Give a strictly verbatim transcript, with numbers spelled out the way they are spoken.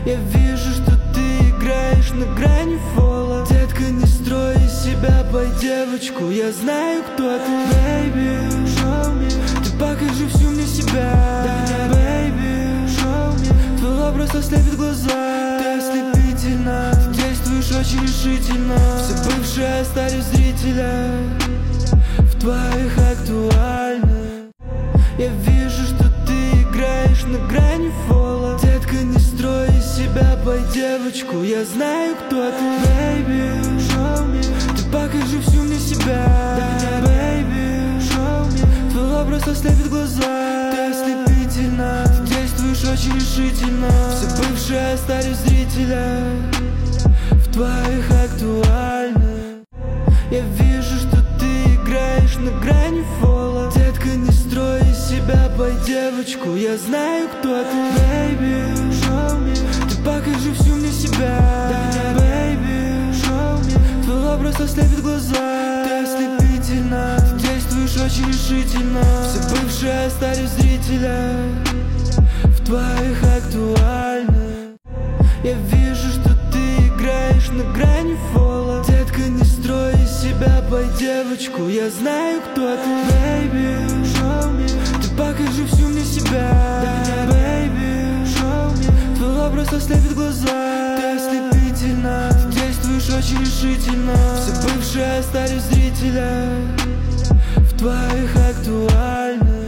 Я вижу, что ты играешь на грани фола. Детка, не строй из себя бай-девочку. Я знаю, кто ты, baby. Show me. Ты покажи всю мне себя, baby. Show me. Твой образ ослепит глаза. Ты ослепительна, ты действуешь очень решительно. Все бывшие остались зрителя в твоих актуальных. Я вижу, что ты играешь на грани фола. Детка, не строй из себя бай-девочку. Я знаю, кто ты, baby. Show me. Ты покажи всю мне себя, baby. Show me. Твой образ ослепит глаза. Ты ослепительна, ты действуешь очень решительно. Все бывшие остались зрителя в твоих актуальных. Я вижу, что ты играешь на грани фола. Детка, не строй из себя бай-девочку. Я знаю, кто ты, baby. Show me. Ты покажи всю мне себя, baby. Show me. Твой образ ослепит глаза. Ты ослепительна, ты действуешь очень решительно. Все бывшие остались зрителя в твоих актуальных. Я вижу, что ты играешь на грани фола. Детка, не строй из себя бай-девочку. Я знаю, кто ты, baby. Show me. Ты покажи всю мне себя, baby. Show me. Твой образ ослепит глаза. Ты ослепительна, ты действуешь очень решительно. Все бывшие остались зрителя в твоих актуальных.